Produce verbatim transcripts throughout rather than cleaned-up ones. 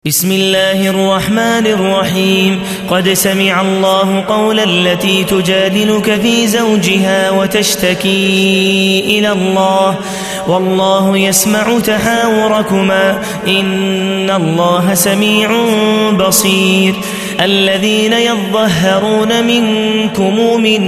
بسم الله الرحمن الرحيم قد سمع الله قول التي تجادلك في زوجها وتشتكي إلى الله والله يسمع تحاوركما إن الله سميع بصير الذين يظهرون منكم من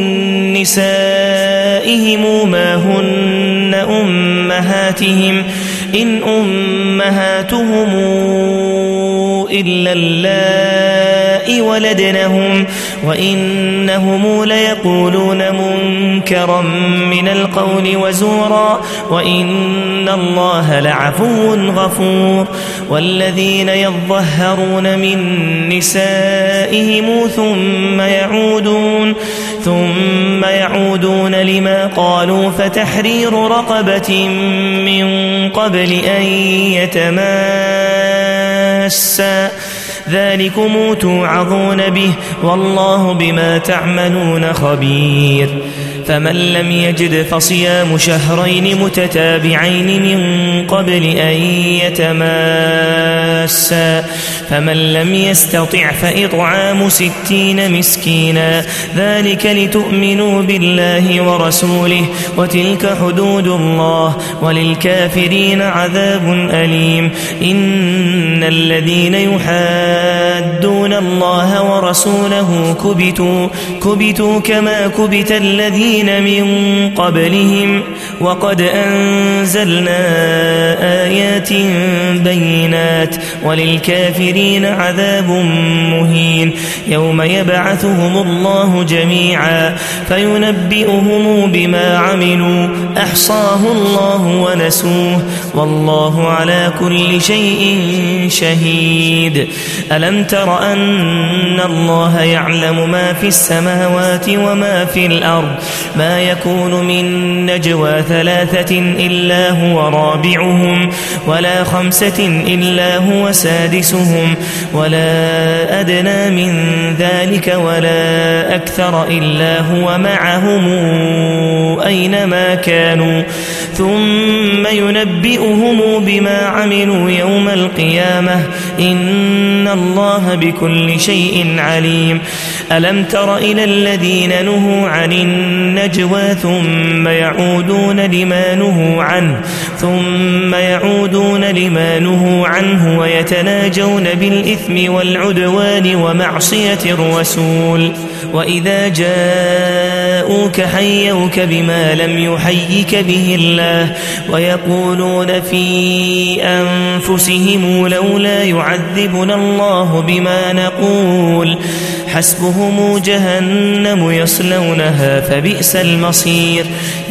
نسائهم ما هن أمهاتهم إن أمهاتهم إلا اللائي ولدنهم وإنهم ليقولون منكرا من القول وزورا وإن الله لعفو غفور والذين يظهرون من نسائهم ثم يعودون ثم يعودون لما قالوا فتحرير رقبة من قبل أن يتماسا ذلكم توعظون به والله بما تعملون خبير فمن لم يجد فصيام شهرين متتابعين من قبل أن يتماسا فمن لم يستطع فإطعام ستين مسكينا ذلك لتؤمنوا بالله ورسوله وتلك حدود الله وللكافرين عذاب أليم إن الذين يحادون الله ورسوله كبتوا, كبتوا كما كبت الذين من قبلهم وقد أنزلنا آيات بينات وللكافرين عذاب مهين يوم يبعثهم الله جميعا فينبئهم بما عملوا أحصاه الله ونسوه والله على كل شيء شهيد ألم تر أن الله يعلم ما في السماوات وما في الأرض ما يكون من نجوى ثلاثة إلا هو رابعهم ولا خمسة إلا هو سادسهم ولا أدنى من ذلك ولا أكثر إلا هو معهم أينما كانوا ثم ينبئهم بما عملوا يوم القيامة إن الله بكل شيء عليم ألم تر إلى الذين نهوا عن النجوى ثم يعودون لما نهوا عنه ثم يعودون لما نهوا عنه ويتناجون بالإثم والعدوان ومعصية الرسول وإذا جاءوك حيوك بما لم يحيك به الله ويقولون في أنفسهم لولا يعذبنا الله بما نقول حسبهم جهنم يصلونها فبئس المصير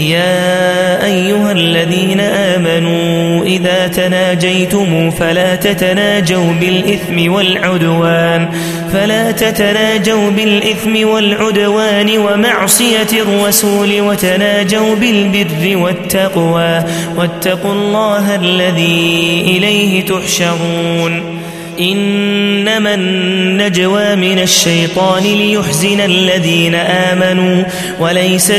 يا أيها الذين آمنوا إذا تناجيتم فلا تتناجوا بالإثم والعدوان فلا تتناجوا بالإثم والعدوان ومعصية الرسول وتناجوا بالبر والتقوى واتقوا الله الذي إليه تحشرون إنما النجوى من الشيطان ليحزن الذين آمنوا وليس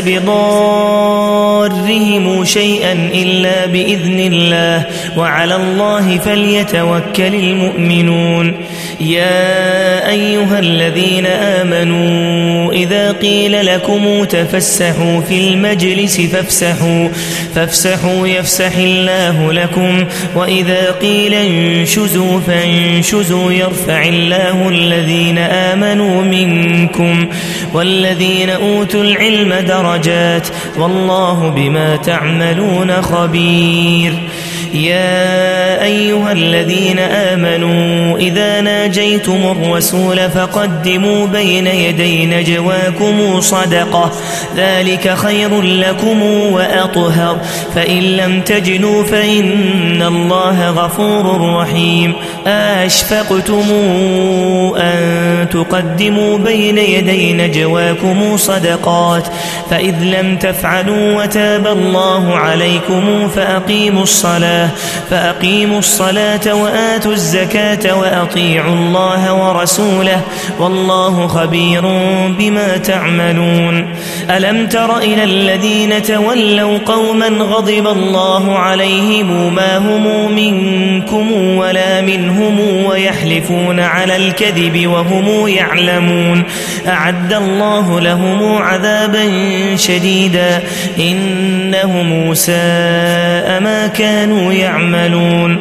بضارهم شيئا إلا بإذن الله وعلى الله فليتوكل المؤمنون يا أيها الذين آمنوا إذا قيل لكم تفسحوا في المجلس فافسحوا, فافسحوا يفسح الله لكم وإذا قيل انشزوا فانشزوا يرفع الله الذين آمنوا منكم والذين أوتوا العلم درجات والله بما تعملون خبير يا أيها الذين آمنوا إذا ناجيتم الرسول فقدموا بين يدي نجواكم صدقة ذلك خير لكم وأطهر فإن لم تجدوا فإن الله غفور رحيم أشفقتم أن تقدموا بين يدي نجواكم صدقات فإذ لم تفعلوا وتاب الله عليكم فأقيموا الصلاة فأقيموا الصلاة وآتوا الزكاة وأطيعوا وأطيعوا الله ورسوله والله خبير بما تعملون. ألم تر إلى الذين تولوا قوما غضب الله عليهم ما هم منكم ولا منهم ويحلفون على الكذب وهم يعلمون أعد الله لهم عذابا شديدا إنهم ساء ما كانوا يعملون.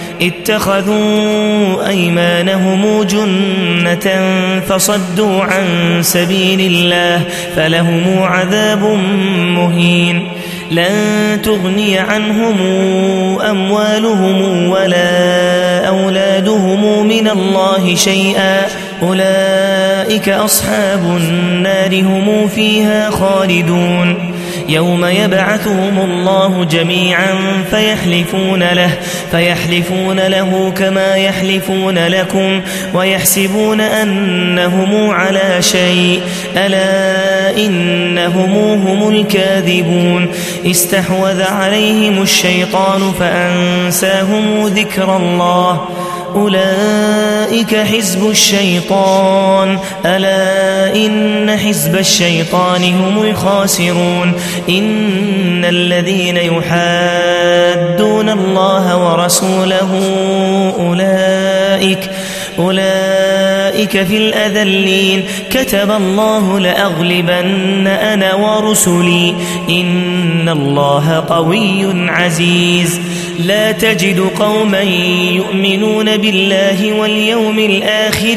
اتخذوا أيمانهم جنة فصدوا عن سبيل الله فلهم عذاب مهين. لن تغني عنهم أموالهم ولا أولادهم من الله شيئا أولئك أصحاب النار هم فيها خالدون. يوم يبعثهم الله جميعا فيحلفون له فيحلفون له كما يحلفون لكم ويحسبون أنهم على شيء ألا إنهم هم الكاذبون. استحوذ عليهم الشيطان فأنساهم ذكر الله أولئك حزب الشيطان ألا إن حزب الشيطان هم الخاسرون. إن الذين يحادون الله ورسوله أولئك أولئك في الأذلين. كتب الله لأغلبن أنا ورسلي إن الله قوي عزيز. لا تجد قوما يؤمنون بالله واليوم الآخر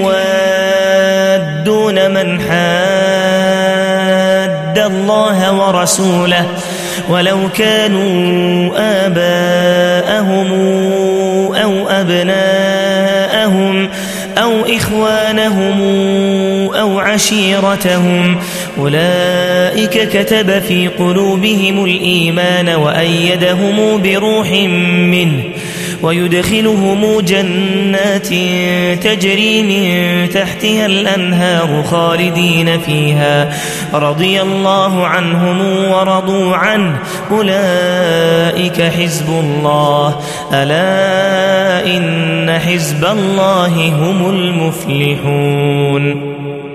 يوادون من حاد الله ورسوله ولو كانوا آباءهم أو أبناءهم أو إخوانهم أو عشيرتهم أولئك كتب في قلوبهم الإيمان وأيدهم بروح منه ويدخلهم جنات تجري من تحتها الأنهار خالدين فيها رضي الله عنهم ورضوا عنه أولئك حزب الله ألا إن حزب الله هم المفلحون.